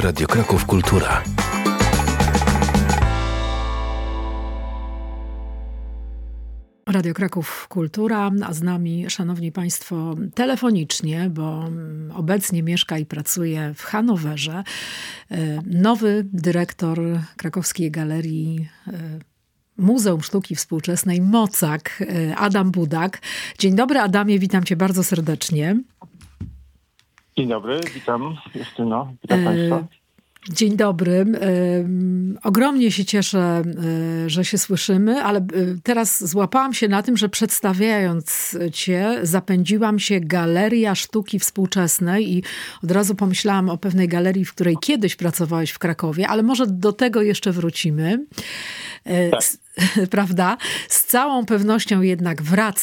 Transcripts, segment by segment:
Radio Kraków Kultura. Radio Kraków Kultura, a z nami, szanowni państwo, telefonicznie, bo obecnie mieszka i pracuje w Hanowerze, nowy dyrektor Krakowskiej Galerii Muzeum Sztuki Współczesnej MOCAK, Adam Budak. Dzień dobry, Adamie, witam cię bardzo serdecznie. Dzień dobry, witam Justyno, witam państwa. Dzień dobry. Ogromnie się cieszę, że się słyszymy, ale teraz złapałam się na tym, że przedstawiając cię, zapędziłam się Galeria Sztuki Współczesnej i od razu pomyślałam o pewnej galerii, w której kiedyś pracowałeś w Krakowie, ale może do tego jeszcze wrócimy. Tak. Prawda? Z całą pewnością jednak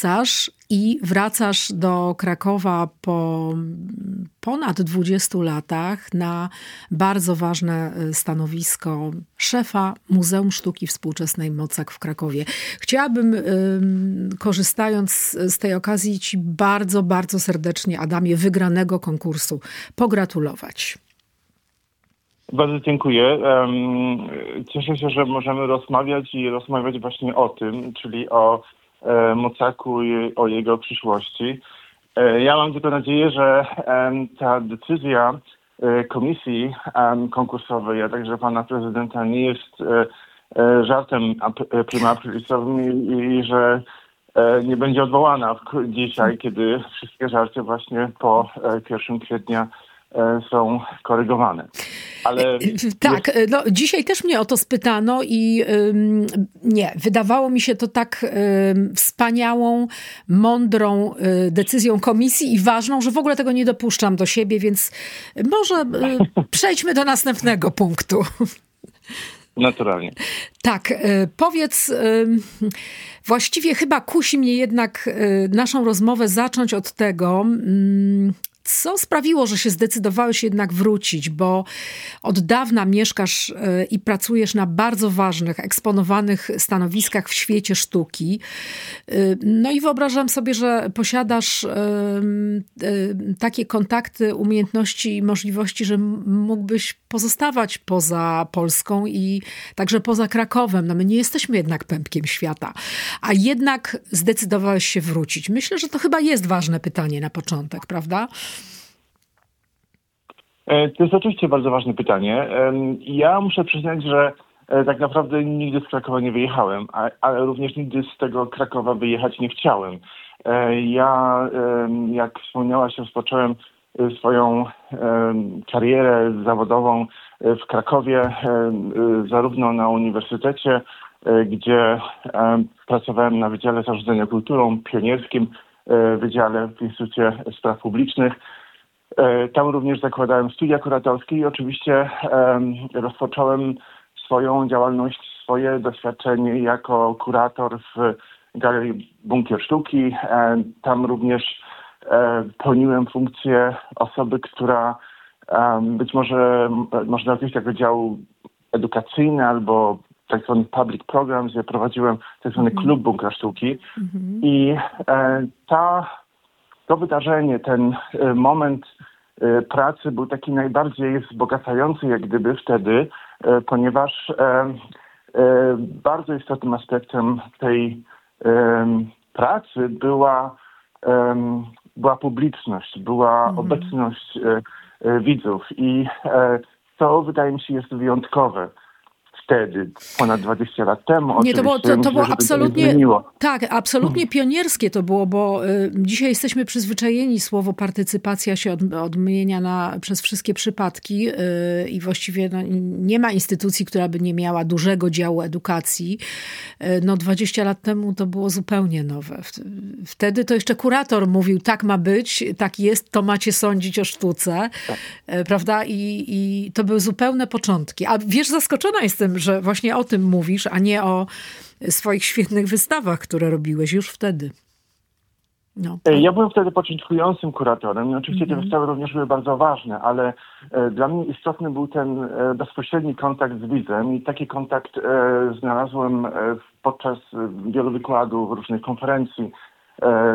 wracasz do Krakowa po ponad 20 latach na bardzo ważne stanowisko szefa Muzeum Sztuki Współczesnej MOCAK w Krakowie. Chciałabym, korzystając z tej okazji, ci bardzo, bardzo serdecznie, Adamie, wygranego konkursu pogratulować. Bardzo dziękuję. Cieszę się, że możemy rozmawiać właśnie o tym, czyli o MOCAK-u i o jego przyszłości. Ja mam tylko nadzieję, że ta decyzja komisji konkursowej, a także pana prezydenta nie jest żartem prima aprilisowym i że nie będzie odwołana dzisiaj, kiedy wszystkie żarty właśnie po 1 kwietnia są korygowane. Ale tak, no, dzisiaj też mnie o to spytano i wydawało mi się to tak wspaniałą, mądrą decyzją komisji i ważną, że w ogóle tego nie dopuszczam do siebie, więc może przejdźmy do następnego punktu. Naturalnie. Tak, powiedz, właściwie chyba kusi mnie jednak naszą rozmowę zacząć od tego, co sprawiło, że się zdecydowałeś jednak wrócić, bo od dawna mieszkasz i pracujesz na bardzo ważnych, eksponowanych stanowiskach w świecie sztuki. No i wyobrażam sobie, że posiadasz takie kontakty, umiejętności i możliwości, że mógłbyś pozostawać poza Polską i także poza Krakowem. No my nie jesteśmy jednak pępkiem świata, a jednak zdecydowałeś się wrócić. Myślę, że to chyba jest ważne pytanie na początek, prawda? To jest oczywiście bardzo ważne pytanie. Ja muszę przyznać, że tak naprawdę nigdy z Krakowa nie wyjechałem, ale również nigdy z tego Krakowa wyjechać nie chciałem. Ja, jak wspomniałaś, rozpocząłem swoją karierę zawodową w Krakowie, zarówno na uniwersytecie, gdzie pracowałem na Wydziale Zarządzania Kulturą Pionierskim, Wydziale w Instytucie Spraw Publicznych. Tam również zakładałem studia kuratorskie i oczywiście rozpocząłem swoją działalność, swoje doświadczenie jako kurator w Galerii Bunkier Sztuki. Tam również pełniłem funkcję osoby, która być może można określić jako dział edukacyjny albo tak zwany public program, gdzie prowadziłem tak zwany klub Bunkra Sztuki. I to wydarzenie, ten moment pracy był taki najbardziej wzbogacający jak gdyby wtedy, ponieważ bardzo istotnym aspektem tej pracy była publiczność, była obecność widzów i to wydaje mi się jest wyjątkowe. Wtedy, ponad 20 lat temu. Nie, to było absolutnie, tak, absolutnie pionierskie to było, bo dzisiaj jesteśmy przyzwyczajeni, słowo partycypacja się odmienia przez wszystkie przypadki i właściwie nie ma instytucji, która by nie miała dużego działu edukacji. 20 lat temu to było zupełnie nowe. Wtedy to jeszcze kurator mówił, tak ma być, tak jest, to macie sądzić o sztuce, tak. Prawda? I to były zupełne początki. A wiesz, zaskoczona jestem, że właśnie o tym mówisz, a nie o swoich świetnych wystawach, które robiłeś już wtedy. No. Ja byłem wtedy początkującym kuratorem i oczywiście te wystawy również były bardzo ważne, ale dla mnie istotny był ten bezpośredni kontakt z widzem i taki kontakt znalazłem podczas wielu wykładów, różnych konferencji,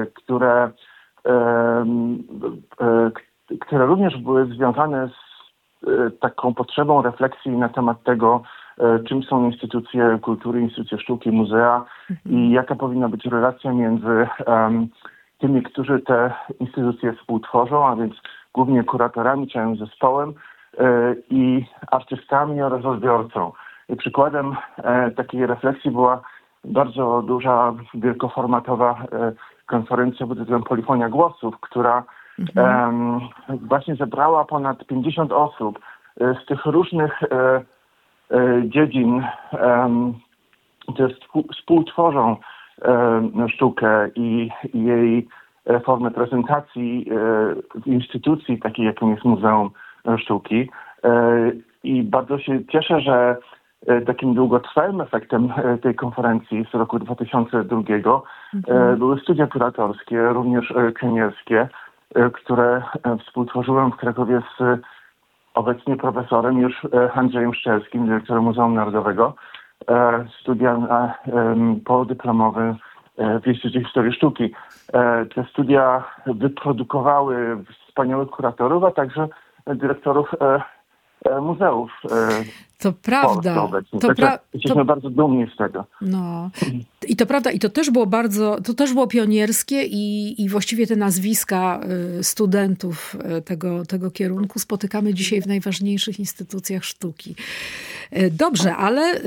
które również były związane z taką potrzebą refleksji na temat tego, czym są instytucje kultury, instytucje sztuki, muzea i jaka powinna być relacja między tymi, którzy te instytucje współtworzą, a więc głównie kuratorami, całym zespołem i artystami oraz odbiorcą. I przykładem takiej refleksji była bardzo duża, wielkoformatowa konferencja pod tytułem Polifonia Głosów, która właśnie zebrała ponad 50 osób z tych różnych dziedzin, które współtworzą sztukę i jej formę prezentacji w instytucji takiej, jaką jest Muzeum Sztuki. I bardzo się cieszę, że takim długotrwałym efektem tej konferencji z roku 2002 były studia kuratorskie, również pionierskie, które współtworzyłem w Krakowie z obecnie profesorem już Andrzejem Szczerskim, dyrektorem Muzeum Narodowego. Studia podyplomowe w Instytucie Historii Sztuki. Te studia wyprodukowały wspaniałych kuratorów, a także dyrektorów muzeów. To prawda. Jesteśmy bardzo dumni z tego. No. I to prawda. I to też było pionierskie i właściwie te nazwiska studentów tego kierunku spotykamy dzisiaj w najważniejszych instytucjach sztuki. Dobrze, ale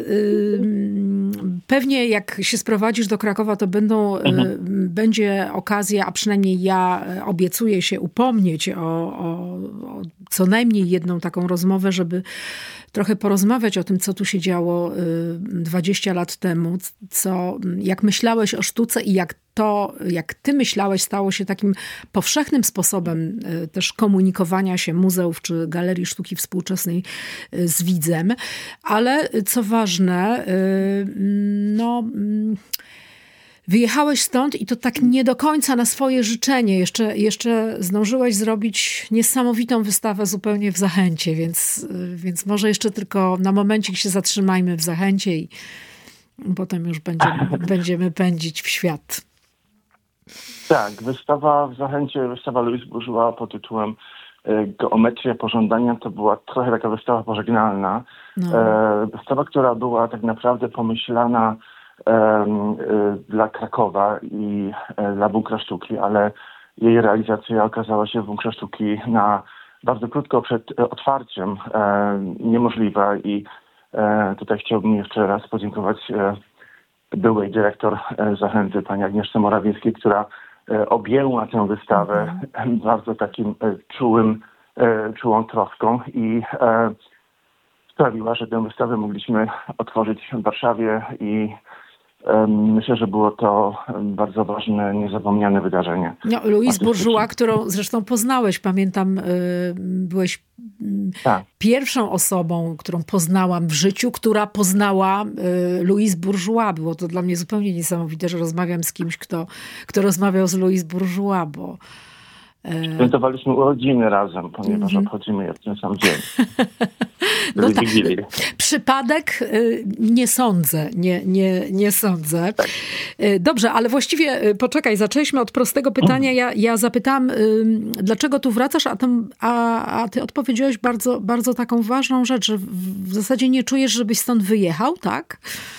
pewnie jak się sprowadzisz do Krakowa, to będzie okazja, a przynajmniej ja obiecuję się upomnieć o co najmniej jedną taką rozmowę, żeby trochę porozmawiać o tym, co tu się działo 20 lat temu, jak myślałeś o sztuce i jak ty myślałeś, stało się takim powszechnym sposobem też komunikowania się muzeów czy galerii sztuki współczesnej z widzem. Ale co ważne, wyjechałeś stąd i to tak nie do końca na swoje życzenie. Jeszcze zdążyłeś zrobić niesamowitą wystawę zupełnie w Zachęcie, więc może jeszcze tylko na momencik się zatrzymajmy w Zachęcie i potem już będziemy pędzić w świat. Tak, wystawa w Zachęcie, wystawa Louise Bourgeois pod tytułem Geometria pożądania to była trochę taka wystawa pożegnalna. Wystawa, która była tak naprawdę pomyślana dla Krakowa i dla Bunkra Sztuki, ale jej realizacja okazała się w Bunkrze Sztuki na bardzo krótko przed otwarciem niemożliwa i tutaj chciałbym jeszcze raz podziękować byłej dyrektor Zachęty, pani Agnieszce Morawieckiej, która objęła tę wystawę bardzo takim czułą troską i sprawiła, że tę wystawę mogliśmy otworzyć w Warszawie i myślę, że było to bardzo ważne, niezapomniane wydarzenie. No, Louise Bourgeois, którą zresztą poznałeś, pamiętam, byłeś pierwszą osobą, którą poznałam w życiu, która poznała Louise Bourgeois. Było to dla mnie zupełnie niesamowite, że rozmawiam z kimś, kto rozmawiał z Louise Bourgeois, bo świętowaliśmy urodziny razem, ponieważ obchodzimy je w ten sam dzień. No tak, przypadek? Nie sądzę. Nie sądzę. Tak. Dobrze, ale właściwie poczekaj, zaczęliśmy od prostego pytania. Ja zapytałam, dlaczego tu wracasz, a ty odpowiedziałeś bardzo, bardzo taką ważną rzecz, że w zasadzie nie czujesz, żebyś stąd wyjechał, tak?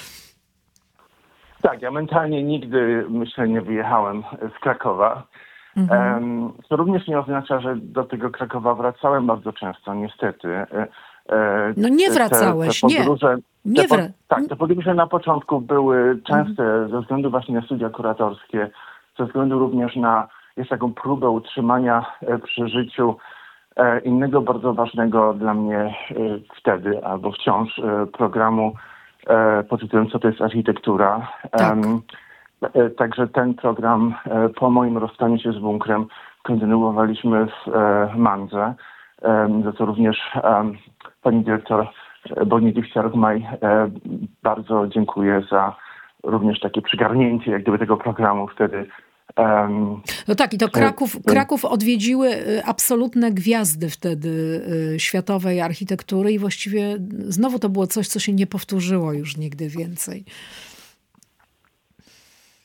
Tak, ja mentalnie nigdy, myślę, nie wyjechałem z Krakowa. Co również nie oznacza, że do tego Krakowa wracałem bardzo często, niestety. No nie wracałeś, te podróże na początku były częste ze względu właśnie na studia kuratorskie, ze względu również na taką próbę utrzymania przy życiu innego bardzo ważnego dla mnie wtedy, albo wciąż programu pod tytułem Co to jest architektura. Tak. Także ten program po moim rozstaniu się z Bunkrem kontynuowaliśmy w Mandze. Za to również pani dyrektor Bonnie Stark-Maj bardzo dziękuję za również takie przygarnięcie jak gdyby tego programu wtedy. No tak, i to Kraków odwiedziły absolutne gwiazdy wtedy światowej architektury i właściwie znowu to było coś, co się nie powtórzyło już nigdy więcej.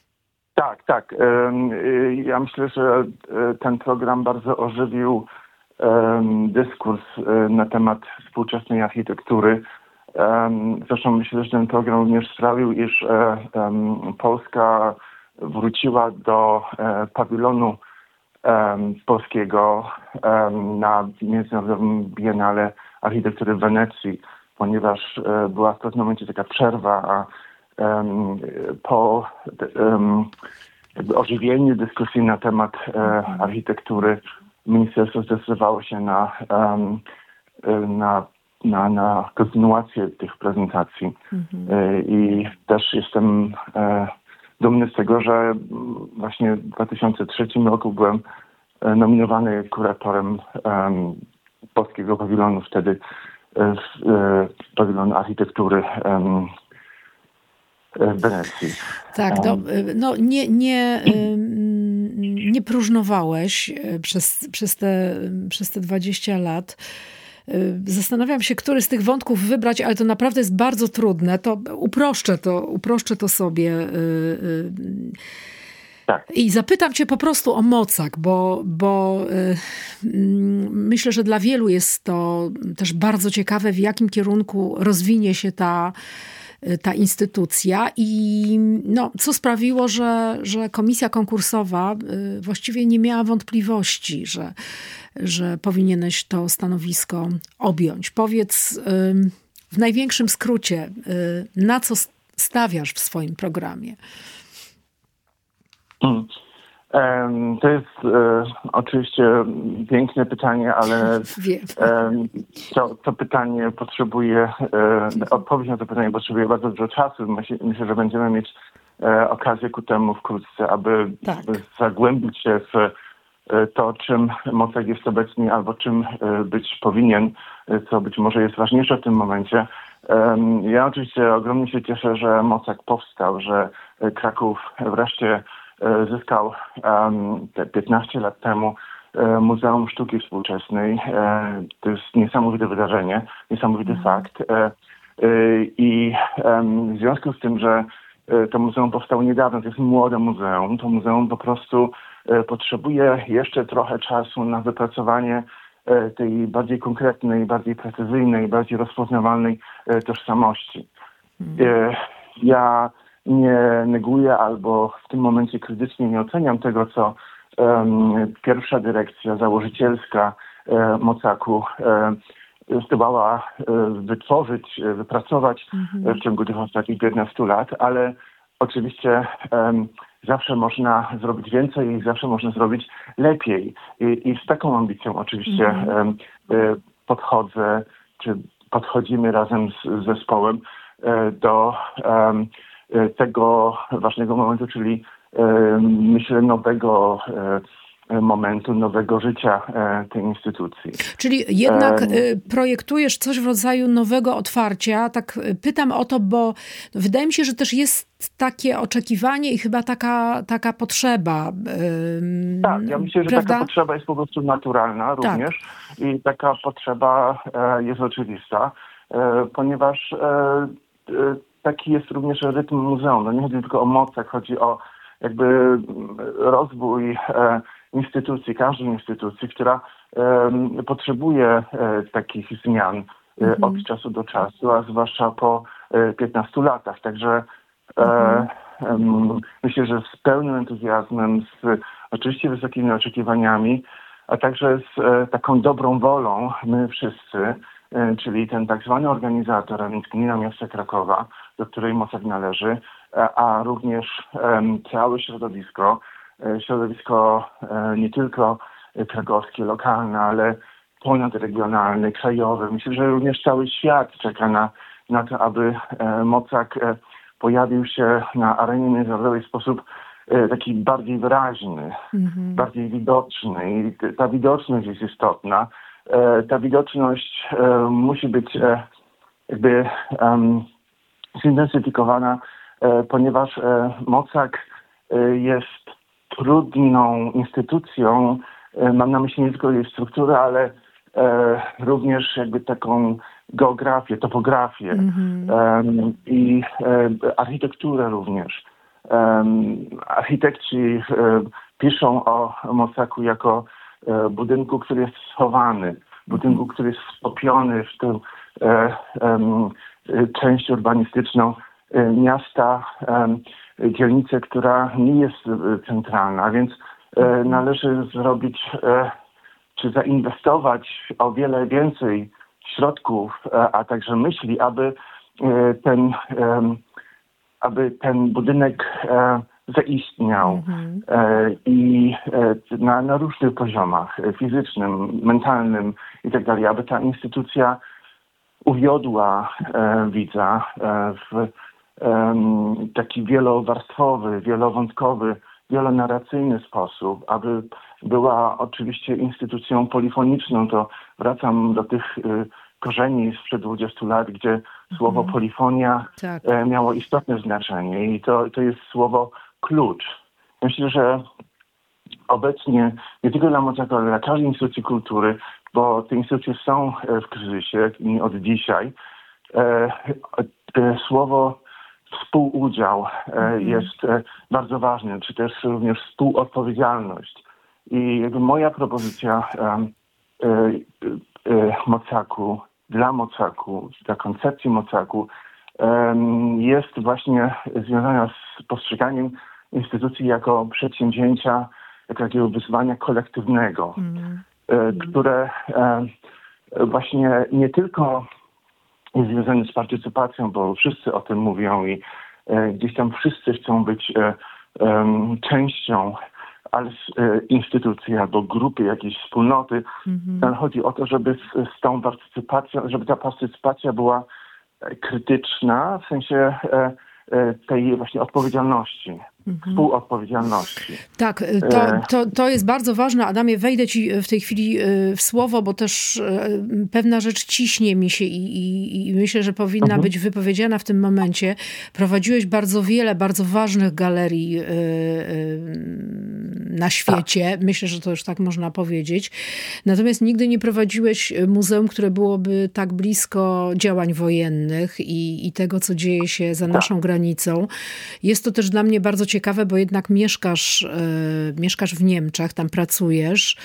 Tak. Ja myślę, że ten program bardzo ożywił dyskurs na temat współczesnej architektury. Zresztą myślę, że ten program również sprawił, iż Polska wróciła do pawilonu polskiego na Międzynarodowym Biennale Architektury w Wenecji, ponieważ była w pewnym momencie taka przerwa, a po jakby ożywieniu dyskusji na temat architektury ministerstwo zdecydowało się na kontynuację tych prezentacji. I też jestem dumny z tego, że właśnie w 2003 roku byłem nominowany kuratorem polskiego pawilonu, wtedy pawilonu architektury w Wenecji. Tak, nie próżnowałeś przez te 20 lat. Zastanawiam się, który z tych wątków wybrać, ale to naprawdę jest bardzo trudne. To uproszczę to sobie. Tak. I zapytam cię po prostu o Mocak, bo myślę, że dla wielu jest to też bardzo ciekawe, w jakim kierunku rozwinie się ta instytucja i co sprawiło, że komisja konkursowa właściwie nie miała wątpliwości, że powinieneś to stanowisko objąć. Powiedz w największym skrócie, na co stawiasz w swoim programie? To jest oczywiście piękne pytanie, ale to pytanie potrzebuje, odpowiedź na to pytanie potrzebuje bardzo dużo czasu. Myślę, że będziemy mieć okazję ku temu wkrótce, aby zagłębić się w to, czym Mocak jest obecnie, albo czym być powinien, co być może jest ważniejsze w tym momencie. Ja oczywiście ogromnie się cieszę, że Mocak powstał, że Kraków wreszcie zyskał te 15 lat temu Muzeum Sztuki Współczesnej. To jest niesamowite wydarzenie, niesamowity fakt. I w związku z tym, że to muzeum powstało niedawno, to jest młode muzeum, to muzeum po prostu potrzebuje jeszcze trochę czasu na wypracowanie tej bardziej konkretnej, bardziej precyzyjnej, bardziej rozpoznawalnej tożsamości. Ja nie neguję albo w tym momencie krytycznie nie oceniam tego, co pierwsza dyrekcja założycielska Mocaku zdołała wytworzyć, wypracować w ciągu tych ostatnich 15 lat, ale oczywiście zawsze można zrobić więcej i zawsze można zrobić lepiej. I z taką ambicją oczywiście podchodzimy razem z zespołem do tego ważnego momentu, czyli myślę nowego momentu, nowego życia tej instytucji. Czyli jednak projektujesz coś w rodzaju nowego otwarcia. Tak pytam o to, bo wydaje mi się, że też jest takie oczekiwanie i chyba taka potrzeba. Tak, ja myślę, że taka potrzeba jest po prostu naturalna również i taka potrzeba jest oczywista, ponieważ taki jest również rytm muzeum. No nie chodzi tylko o Mocak, chodzi o jakby rozwój instytucji, każdej instytucji, która potrzebuje takich zmian od czasu do czasu, a zwłaszcza po 15 latach. Także myślę, że z pełnym entuzjazmem, z oczywiście wysokimi oczekiwaniami, a także z taką dobrą wolą my wszyscy, czyli ten tak zwany organizator, a więc Gmina Miasta Krakowa, do której Mocak należy, a również całe środowisko nie tylko krakowskie, lokalne, ale ponadregionalne, krajowe. Myślę, że również cały świat czeka na to, aby Mocak pojawił się na arenie międzynarodowej w sposób taki bardziej wyraźny, bardziej widoczny. I ta widoczność jest istotna. Ta widoczność musi być jakby zintensyfikowana, ponieważ Mocak jest trudną instytucją. Mam na myśli nie tylko jej strukturę, ale również jakby taką geografię, topografię i architekturę również. Architekci piszą o Mocaku jako budynku, który jest schowany, budynku, który jest wtopiony w tę część urbanistyczną miasta, dzielnicę, która nie jest centralna, więc należy zrobić czy zainwestować o wiele więcej środków, a także myśli, aby ten budynek zaistniał i na różnych poziomach, fizycznym, mentalnym i tak dalej, aby ta instytucja uwiodła widza w taki wielowarstwowy, wielowątkowy, wielonarracyjny sposób, aby była oczywiście instytucją polifoniczną. To wracam do tych korzeni sprzed 20 lat, gdzie słowo polifonia miało istotne znaczenie i to jest słowo klucz. Myślę, że obecnie nie tylko dla Mocaku, ale dla każdej instytucji kultury, bo te instytucje są w kryzysie i od dzisiaj, słowo współudział jest bardzo ważne, czy też również współodpowiedzialność. I jakby moja propozycja Mocaku, dla koncepcji Mocaku jest właśnie związana z postrzeganiem instytucji jako przedsięwzięcia, jako takiego wyzwania kolektywnego, które właśnie nie tylko jest związane z partycypacją, bo wszyscy o tym mówią i gdzieś tam wszyscy chcą być częścią instytucji albo grupy, jakiejś wspólnoty. Ale chodzi o to, żeby z tą partycypacją, żeby ta partycypacja była krytyczna w sensie tej właśnie odpowiedzialności, współodpowiedzialności. Tak, to jest bardzo ważne. Adamie, wejdę ci w tej chwili w słowo, bo też pewna rzecz ciśnie mi się i myślę, że powinna być wypowiedziana w tym momencie. Prowadziłeś bardzo wiele bardzo ważnych galerii na świecie. Tak. Myślę, że to już tak można powiedzieć. Natomiast nigdy nie prowadziłeś muzeum, które byłoby tak blisko działań wojennych i tego, co dzieje się za naszą granicą. Jest to też dla mnie bardzo ciekawe, bo jednak mieszkasz w Niemczech, tam pracujesz.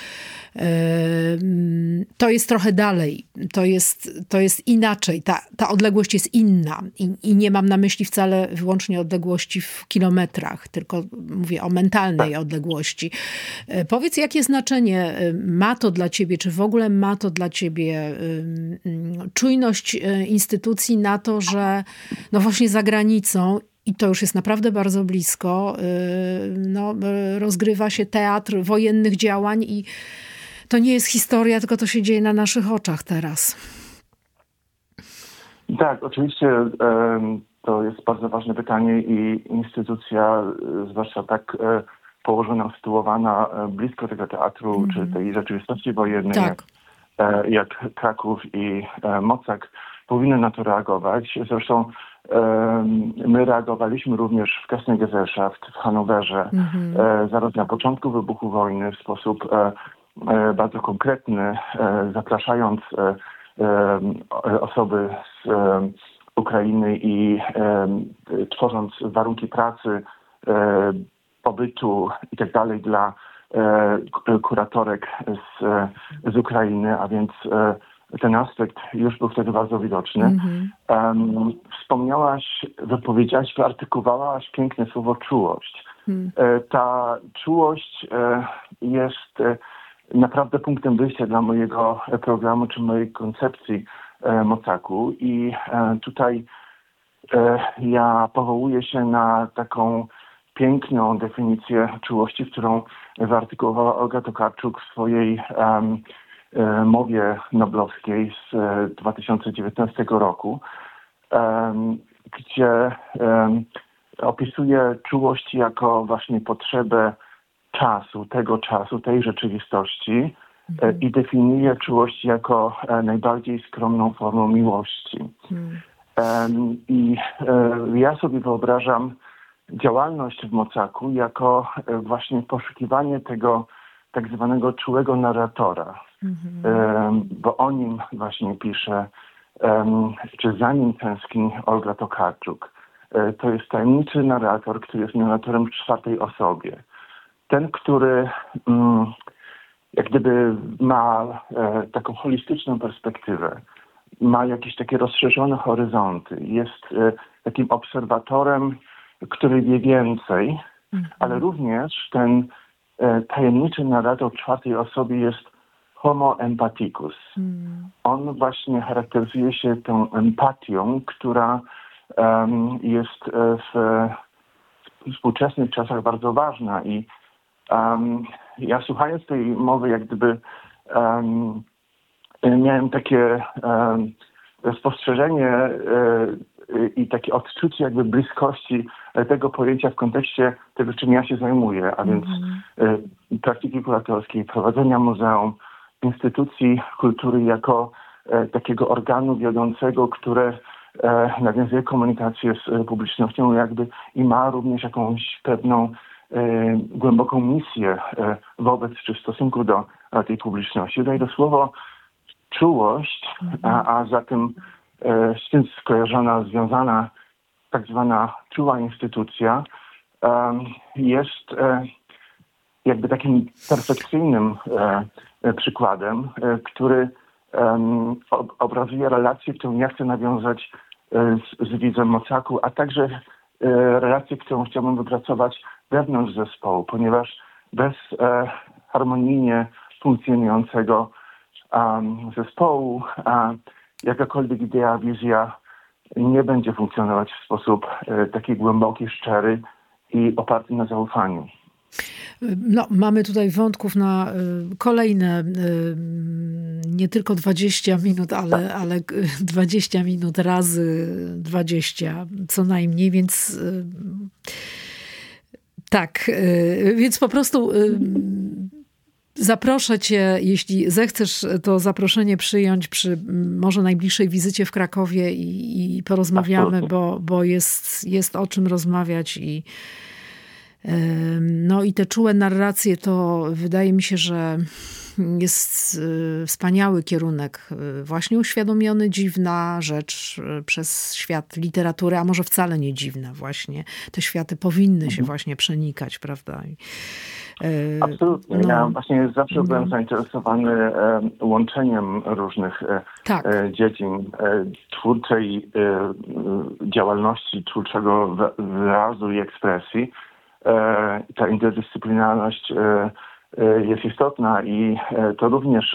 To jest trochę dalej. To jest inaczej. Ta odległość jest inna. I nie mam na myśli wcale wyłącznie odległości w kilometrach, tylko mówię o mentalnej odległości. Powiedz, jakie znaczenie ma to dla ciebie, czy w ogóle ma to dla ciebie czujność instytucji na to, że no właśnie za granicą, i to już jest naprawdę bardzo blisko, rozgrywa się teatr wojennych działań i to nie jest historia, tylko to się dzieje na naszych oczach teraz. Tak, oczywiście to jest bardzo ważne pytanie i instytucja, zwłaszcza tak położona, usytuowana blisko tego teatru, czy tej rzeczywistości wojennej, jak Kraków i Mocak, powinny na to reagować. Zresztą my reagowaliśmy również w Kessel-Gesellschaft w Hanowerze, zaraz na początku wybuchu wojny w sposób bardzo konkretny, zapraszając osoby z Ukrainy i tworząc warunki pracy, pobytu i tak dalej dla kuratorek z Ukrainy, a więc ten aspekt już był wtedy bardzo widoczny. Wspomniałaś, wypowiedziałaś, wyartykułowałaś piękne słowo czułość. Ta czułość jest naprawdę punktem wyjścia dla mojego programu, czy mojej koncepcji Mocaku. I tutaj ja powołuję się na taką piękną definicję czułości, którą wyartykułowała Olga Tokarczuk w swojej mowie noblowskiej z 2019 roku, gdzie opisuje czułość jako właśnie potrzebę czasu, tej rzeczywistości i definiuje czułość jako najbardziej skromną formą miłości. I ja sobie wyobrażam działalność w Mocaku jako właśnie poszukiwanie tego tak zwanego czułego narratora, bo o nim właśnie pisze, czy za nim tęskni Olga Tokarczuk. To jest tajemniczy narrator, który jest narratorem w czwartej osobie. Ten, który jak gdyby ma taką holistyczną perspektywę, ma jakieś takie rozszerzone horyzonty, jest takim obserwatorem, który wie więcej, ale również ten tajemniczy narrator w czwartej osobie jest homo empathicus. On właśnie charakteryzuje się tą empatią, która jest w współczesnych czasach bardzo ważna i ja słuchając tej mowy jak gdyby miałem takie spostrzeżenie i takie odczucie jakby bliskości tego pojęcia w kontekście tego, czym ja się zajmuję, a więc praktyki kuratorskiej, prowadzenia muzeum, instytucji kultury jako takiego organu wiodącego, które nawiązuje komunikację z publicznością jakby i ma również jakąś pewną głęboką misję wobec czy w stosunku do tej publiczności. Tutaj to słowo czułość, a zatem z tym skojarzona, związana tak zwana czuła instytucja jest jakby takim perfekcyjnym przykładem, który obrazuje relację, którą ja chcę nawiązać z widzem Mocaku, a także relację, którą chciałbym wypracować wewnątrz zespołu, ponieważ bez harmonijnie funkcjonującego zespołu jakakolwiek idea, wizja nie będzie funkcjonować w sposób taki głęboki, szczery i oparty na zaufaniu. No, mamy tutaj wątków na kolejne nie tylko 20 minut, ale 20 minut razy 20 co najmniej, więc tak, więc po prostu zaproszę cię, jeśli zechcesz to zaproszenie przyjąć przy może najbliższej wizycie w Krakowie i porozmawiamy, bo jest o czym rozmawiać no i te czułe narracje to wydaje mi się, że jest wspaniały kierunek, właśnie uświadomiony, dziwna rzecz przez świat literatury, a może wcale nie dziwna właśnie. Te światy powinny się właśnie przenikać, prawda? Absolutnie. No, ja właśnie zawsze byłem zainteresowany łączeniem różnych dziedzin twórczej działalności, twórczego wyrazu i ekspresji. Ta interdyscyplinarność jest istotna i to również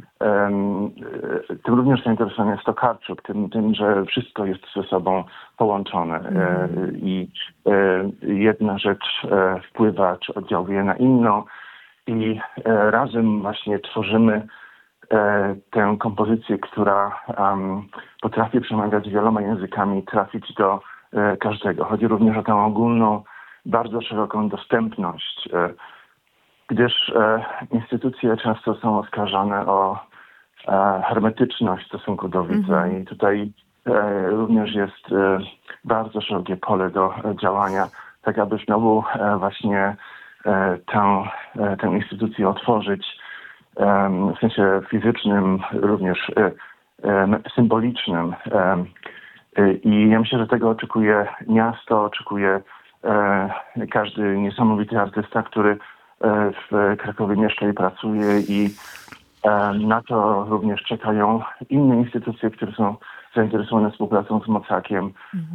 tym również zainteresowany jest Tokarczuk, tym, że wszystko jest ze sobą połączone i jedna rzecz wpływa czy oddziałuje na inną i razem właśnie tworzymy tę kompozycję, która potrafi przemawiać wieloma językami, trafić do każdego. Chodzi również o tę ogólną, bardzo szeroką dostępność, gdyż instytucje często są oskarżane o hermetyczność w stosunku do widza i tutaj również jest bardzo szerokie pole do działania, tak aby znowu właśnie tę instytucję otworzyć w sensie fizycznym, również symbolicznym. I ja myślę, że tego oczekuje miasto, oczekuje każdy niesamowity artysta, który w Krakowie mieszka i pracuje i na to również czekają inne instytucje, które są zainteresowane współpracą z Mocakiem.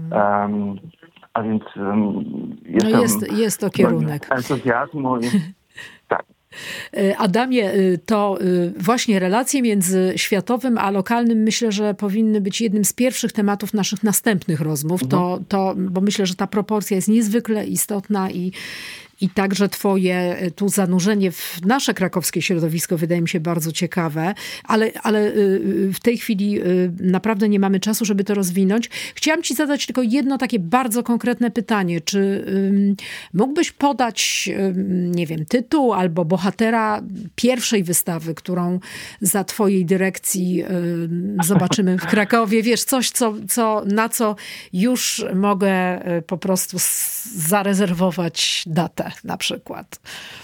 A więc jest to kierunek entuzjazmu i tak. Adamie, to właśnie relacje między światowym a lokalnym myślę, że powinny być jednym z pierwszych tematów naszych następnych rozmów. Bo myślę, że ta proporcja jest niezwykle istotna i także twoje tu zanurzenie w nasze krakowskie środowisko wydaje mi się bardzo ciekawe, ale w tej chwili naprawdę nie mamy czasu, żeby to rozwinąć. Chciałam ci zadać tylko jedno takie bardzo konkretne pytanie. Czy mógłbyś podać, nie wiem, tytuł albo bohatera pierwszej wystawy, którą za twojej dyrekcji zobaczymy w Krakowie? Wiesz, coś, na co już mogę po prostu zarezerwować datę na przykład.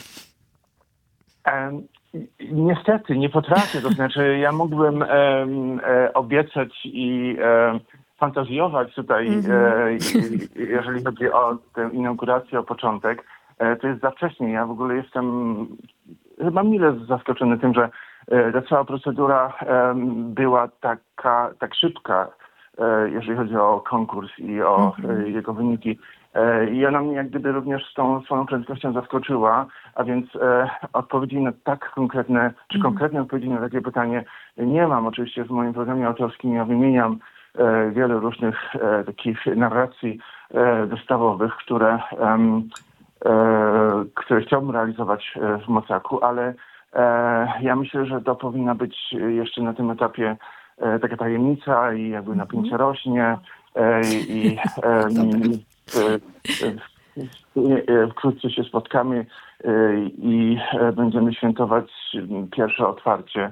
Niestety nie potrafię, to znaczy ja mógłbym obiecać i fantazjować tutaj, jeżeli chodzi o tę inaugurację, o początek. To jest za wcześnie. Ja w ogóle jestem chyba mile zaskoczony tym, że ta cała procedura była tak szybka, jeżeli chodzi o konkurs i o jego wyniki. I ona mnie jak gdyby również z tą swoją prędkością zaskoczyła, a więc odpowiedzi na tak konkretne, czy konkretne odpowiedzi na takie pytanie nie mam. Oczywiście w moim programie autorskim ja wymieniam wiele różnych takich narracji wystawowych, które chciałbym realizować w Mocaku, ale ja myślę, że to powinna być jeszcze na tym etapie taka tajemnica i jakby napięcie rośnie i wkrótce się spotkamy i będziemy świętować pierwsze otwarcie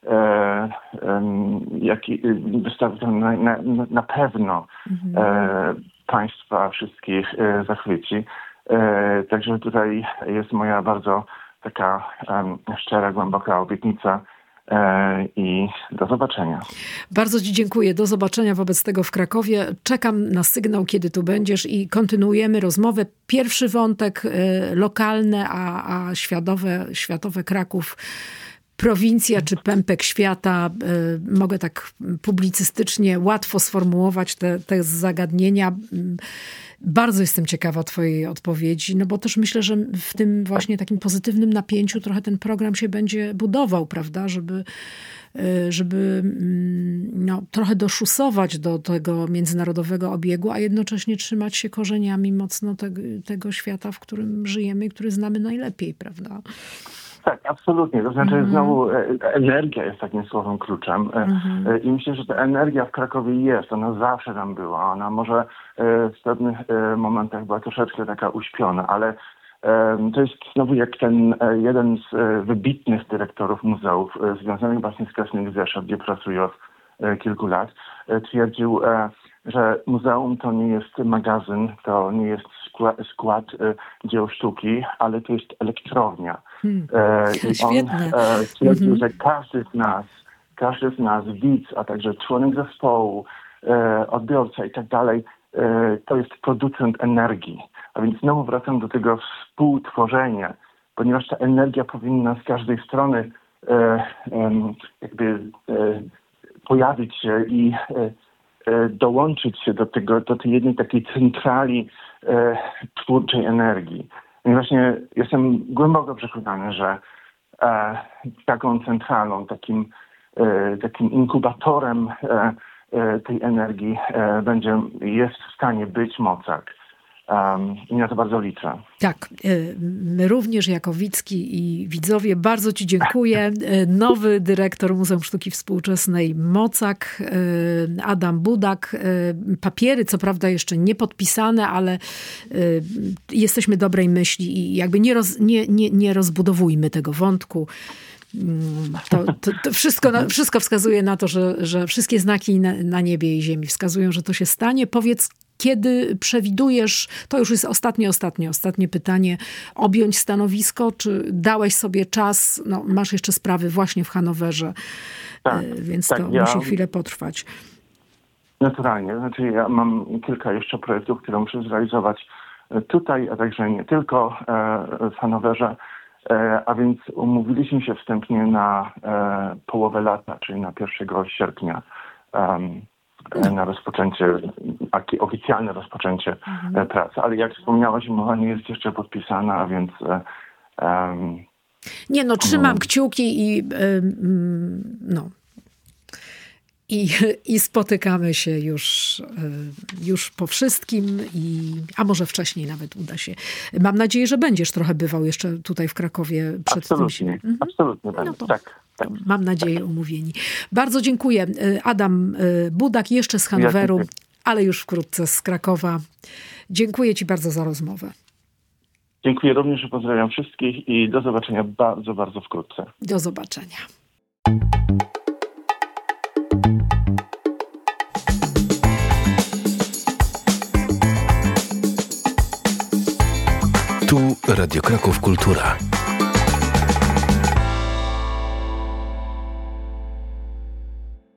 wystawy, to na pewno Państwa wszystkich zachwyci. Także tutaj jest moja bardzo taka szczera, głęboka obietnica i do zobaczenia. Bardzo Ci dziękuję. Do zobaczenia wobec tego w Krakowie. Czekam na sygnał, kiedy tu będziesz i kontynuujemy rozmowę. Pierwszy wątek lokalny, a światowe Kraków, prowincja czy pępek świata. Mogę tak publicystycznie łatwo sformułować te zagadnienia. Bardzo jestem ciekawa Twojej odpowiedzi, no bo też myślę, że w tym właśnie takim pozytywnym napięciu trochę ten program się będzie budował, prawda, żeby trochę doszusować do tego międzynarodowego obiegu, a jednocześnie trzymać się korzeniami mocno tego świata, w którym żyjemy i który znamy najlepiej, prawda? Tak, absolutnie. To znaczy znowu energia jest takim słowem kluczem i myślę, że ta energia w Krakowie jest. Ona zawsze tam była. Ona może w pewnych momentach była troszeczkę taka uśpiona, ale to jest znowu jak ten jeden z wybitnych dyrektorów muzeów związanych właśnie z Krasnym Rzeszów, gdzie pracuję od kilku lat, twierdził, że muzeum to nie jest magazyn, to nie jest skład dzieł sztuki, ale to jest elektrownia. I on twierdził, że każdy z nas, widz, a także członek zespołu, odbiorca i tak dalej, to jest producent energii. A więc znowu wracam do tego współtworzenia, ponieważ ta energia powinna z każdej strony pojawić się i dołączyć się do tej jednej takiej centrali twórczej energii. I właśnie jestem głęboko przekonany, że taką centralą, takim inkubatorem tej energii jest w stanie być Mocak. I na to bardzo liczę. Tak, my również jako Widzki i widzowie bardzo Ci dziękuję. Nowy dyrektor Muzeum Sztuki Współczesnej Mocak, Adam Budak. Papiery co prawda jeszcze nie podpisane, ale jesteśmy dobrej myśli i jakby nie rozbudowujmy tego wątku. To wszystko wskazuje na to, że wszystkie znaki na niebie i ziemi wskazują, że to się stanie. Powiedz, kiedy przewidujesz, to już jest ostatnie pytanie, objąć stanowisko, czy dałeś sobie czas, masz jeszcze sprawy właśnie w Hanowerze, więc to musi chwilę potrwać. Naturalnie, znaczy ja mam kilka jeszcze projektów, które muszę zrealizować tutaj, a także nie tylko w Hanowerze, a więc umówiliśmy się wstępnie na połowę lata, czyli na 1 sierpnia, na rozpoczęcie, oficjalne rozpoczęcie pracy. Ale jak wspomniałaś, umowa nie jest jeszcze podpisana, a więc... trzymam kciuki i spotykamy się już po wszystkim, a może wcześniej nawet uda się. Mam nadzieję, że będziesz trochę bywał jeszcze tutaj w Krakowie przed tym. Absolutnie będę, tak. Mam nadzieję, umówieni. Bardzo dziękuję. Adam Budak jeszcze z Hanoweru, ale już wkrótce z Krakowa. Dziękuję Ci bardzo za rozmowę. Dziękuję również, pozdrawiam wszystkich i do zobaczenia bardzo, bardzo wkrótce. Do zobaczenia. Tu Radio Kraków Kultura.